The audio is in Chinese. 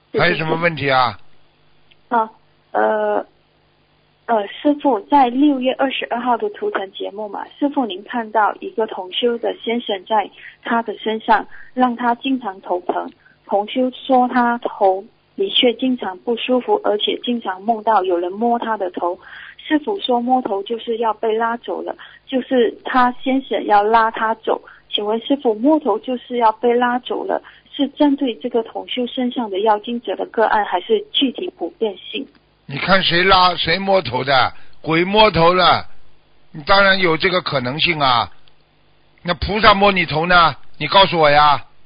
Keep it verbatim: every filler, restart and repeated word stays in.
还有什么问题啊？ 啊，呃，呃，师傅在六月二十二号的图腾节目嘛，师傅您看到一个同修的先生在他的身上，让他经常头疼。同修说他头的确经常不舒服，而且经常梦到有人摸他的头。师傅说摸头就是要被拉走了，就是他先生要拉他走。请问师傅，摸头就是要被拉走了，是针对这个同修身上的妖精者的个案，还是具体普遍性？ 你看谁拉谁摸头的，鬼摸头了，你当然有这个可能性啊。那菩萨摸你头呢？你告诉我呀。